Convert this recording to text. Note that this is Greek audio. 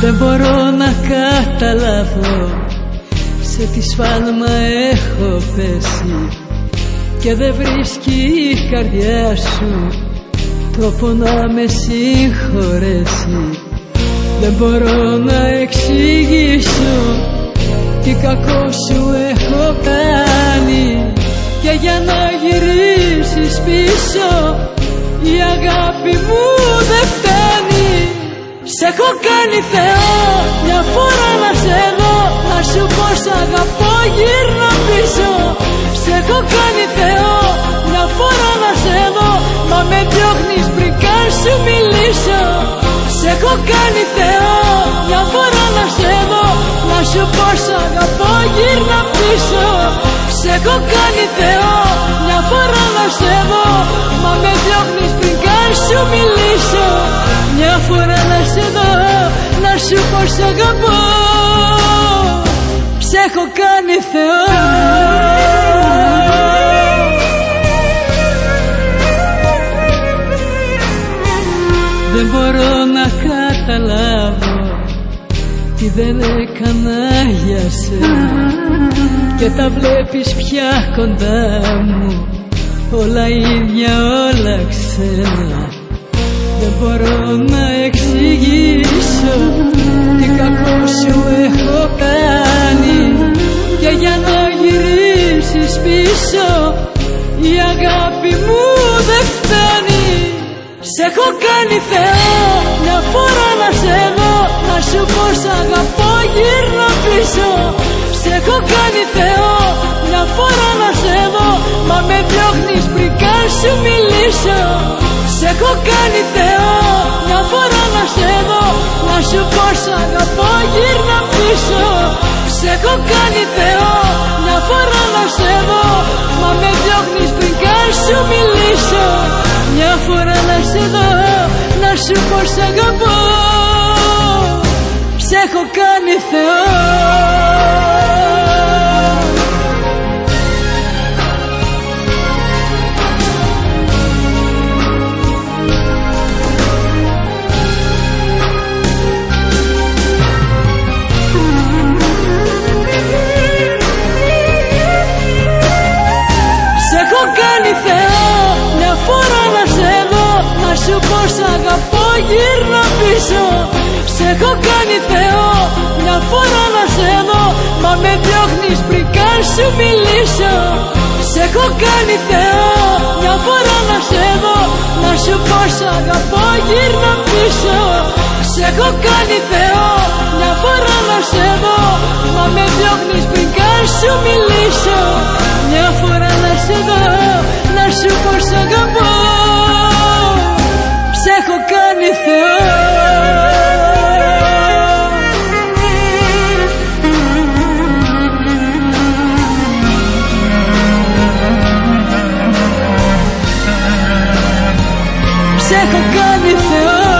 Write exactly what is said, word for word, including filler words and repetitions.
Δεν μπορώ να καταλάβω σε τι σφάλμα έχω πέσει και δεν βρίσκει η καρδιά σου τρόπο να με συγχωρέσει. Δεν μπορώ να εξηγήσω τι κακό σου έχω κάνει και για να γυρίσεις πίσω η αγάπη μου δεν φτάνει. Σ' έχω κάνει Θεό μια φορά να σε δω, να σου πω σ' αγαπώ γύρνα πίσω. Σ' έχω κάνει Θεό μια φορά να σε δω, μα με διώχνεις πριν καν σου μιλήσω. Σ' έχω κάνει Θεό μια φορά να σε δω, να σου πω σ' αγαπώ γύρνα πίσω. Σ' έχω κάνει Θεό μια φορά να σε δω, μα με διώχνεις πριν καν σου μιλήσω. Μια φορά να σε δω, να σου πω σ' αγαπώ. Σ' έχω κάνει Θεό. Δεν μπορώ να καταλάβω τι δεν έκανα για σένα και τα βλέπεις πια κοντά μου, όλα ίδια όλα ξένα. Δεν μπορώ να εξηγήσω τι κακό σου έχω κάνει και για να γυρίσεις πίσω η αγάπη μου δεν φτάνει. Σ' έχω κάνει Θεό μια φορά να σε δω, να σου πω σ' αγαπώ γύρνα πίσω. Σ' έχω κάνει Θεό μια φορά να σε δω, μα με διώχνεις πριν καν σου μιλήσω. Σ' έχω κάνει Θεό μια φορά να σε δω, να σου πω σ' αγαπώ γύρνα πίσω. Σ' έχω κάνει Θεό μια φορά να σε δω, μα με διώχνεις πριν καν σου μιλήσω. Μια φορά να σε δω, να σου πω σ' αγαπώ. Σ' έχω κάνει Θεό. Μια φορά να σε δω, να σου πω σ' αγαπώ γύρνα πίσω. Σ' έχω κάνει Θεό μια φορά να σε δω, μα με διώχνεις πριν καν σου μιλήσω. Σ' έχω κάνει Θεό μια φορά να σε δω, να σου πω σ' αγαπώ γύρνα πίσω. Σ' έχω κάνει Θεό μια φορά να σε δω, μα με διώχνεις πριν καν σου μιλήσω. Μια φορά να σε δω, να σου πω σ' αγαπώ. Σ' έχω κάνει Θεό. Σ' έχω κάνει Θεό.